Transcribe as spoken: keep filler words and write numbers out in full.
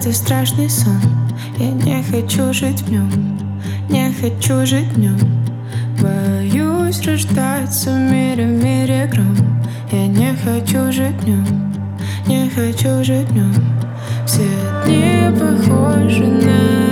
это страшный сон. Я не хочу жить в нем, не хочу жить в нем. Боюсь рождаться в мире, в мире гром. Я не хочу жить в нем, не хочу жить в нем. Все дни похожи на